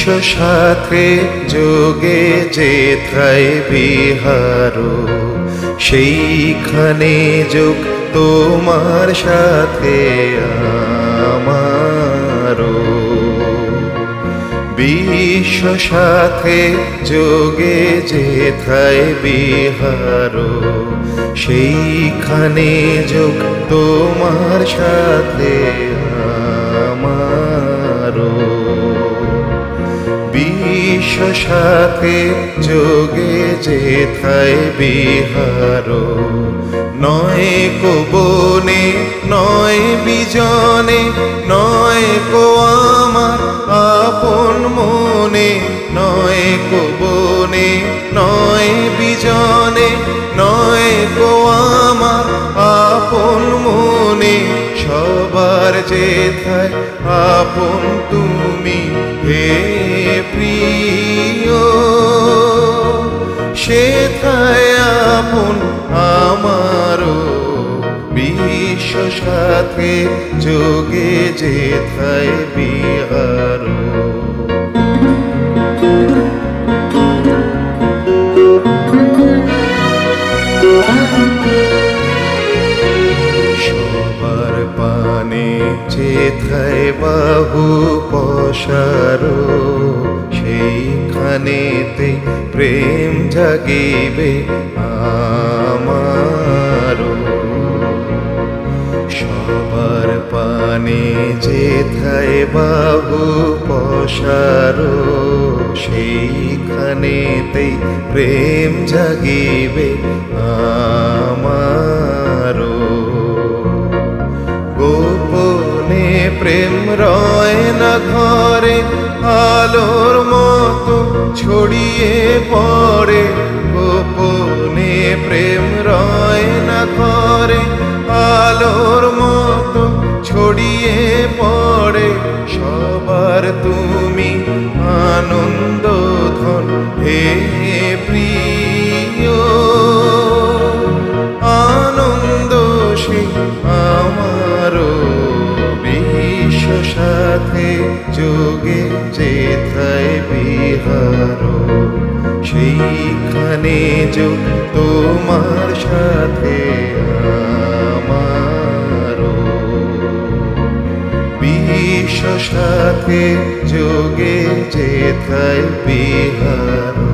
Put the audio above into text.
সাথে যোগে যেথায় বিহার, সেইখানে যোগ তোমার সাথে আমারও। বিশ্ব সাথে যোগে যেথায় বিহার, সেইখানে যোগ তোমার সাথে আমারও। বিশ্ব সাথে যোগে যেথায় বিহার, নয় কো বনে নয় বিজনে, নয় কো আমার আপন মনে, নয় কো বনে নয় বিজনে, নয় কো আমার আপন মনে। সবার যেথায় আপন তুমি হে প্রিয়, সেথায় আপন আমারও। বিশ্ব সাথে যোগে যেথায় বিহার, সবার পানে যেথায় বাহু পসার, সেইখানেতে প্রেম জাগিবে আমারও। সবার পানে যেথায় বাহু পসার, সেইখানেতে প্রেম জাগিবে আমারও। গোপনে প্রেম রয় না ঘরে, আলোর মতো ছড়িয়ে পড়ে। গোপনে প্রেম রয় না ঘরে, আলোর মতো ছড়িয়ে পড়ে। সবার তুমি আনন্দ ধন হে প্রিয়, আনন্দ সে আমারও। বিশ্ব সাথে যোগে যেথায় বিহার, সেইখানে যোগ তোমার সাথে আমারও। বিশ্ব সাথে যোগে যেথায় বিহার।